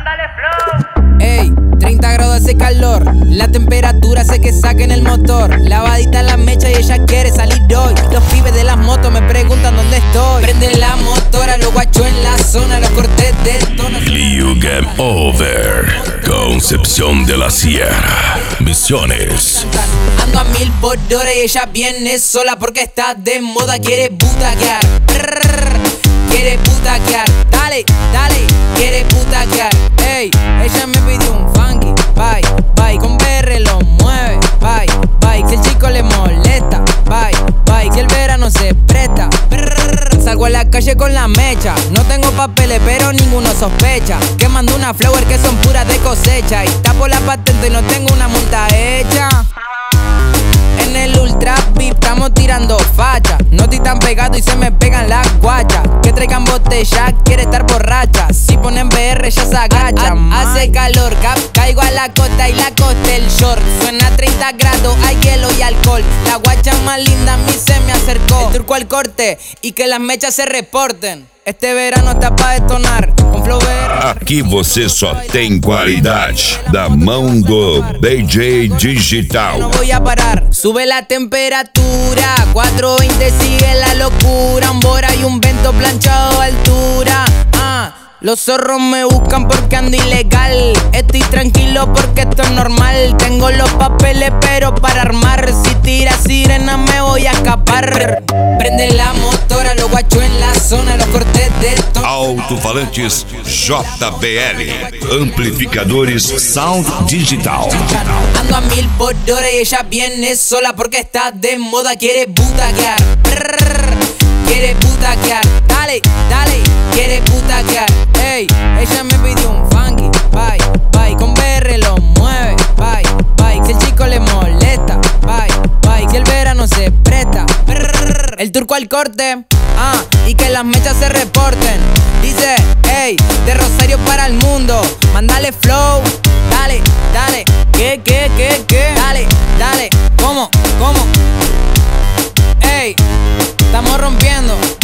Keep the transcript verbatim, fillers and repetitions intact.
Mándale flow. Ey, treinta grados hace calor, la temperatura hace que saquen el motor. Lavadita la mecha y ella quiere salir hoy. Los pibes de las motos me preguntan dónde estoy. Prenden la motora, los guachos en la zona, los cortes de tono. Liu Game Over, Concepción de la Sierra, Misiones. Ando a mil por hora y ella viene sola porque está de moda, quiere butaquear. Brrr, quiere butaquear, dale, dale, quiere butaquear. Ey, ella me pidió un funky, bye, bye. Con B R lo mueve, bye, bye. Si el chico le molesta, bye, bye. Si el verano se presta, brrr, salgo a la calle con la mecha. No tengo papeles pero ninguno sospecha. Que mando una flower que son puras de cosecha. Y tapo la patente y no tengo una multa hecha. En el ultra VIP estamos tirando facha. No estoy tan pegado y se me pegan las guachas. Que traigan botella, quiere estar borracha. Si ponen B R ya se agacha. Hace calor, cap, caigo a la costa y la costa el short. Suena a treinta grados, hay hielo y alcohol. La guacha más linda a mí se me acercó. El turco al corte y que las mechas se reporten. Este verano está pra detonar com Flow B R. Aqui você só tem qualidade da mão do D J Digital. No voy a parar, sube la temperatura. cuatro veinte sigue la locura. Un bora y un vento planchado a altura. Ah, los zorros me buscan porque ando ilegal. Estoy tranquilo porque esto es normal. Tengo los papeles pero para armar. Si tira sirena me voy a escapar. Prende la motora, los guachos en la zona, los cortes de tono. Alto-falantes J B L, amplificadores Sound Digital. Ando a mil por hora y ella viene sola porque está de moda, quiere butaquear. Brrr, quiere butaquear, dale, dale, quiere butaquear. Ey, ella me pidió un funky, bye, bye. Con B R lo mueve, bye, bye. Si el chico le molesta, bye, bye. Si el verano se presta, brrr, el turco al corte, ah, y que las mechas se reporten. Dice, ey, de Rosario para el mundo, mándale flow, dale, dale. ¿Qué, qué, qué, qué? Dale, dale, ¿cómo, cómo? Ey, estamos rompiendo.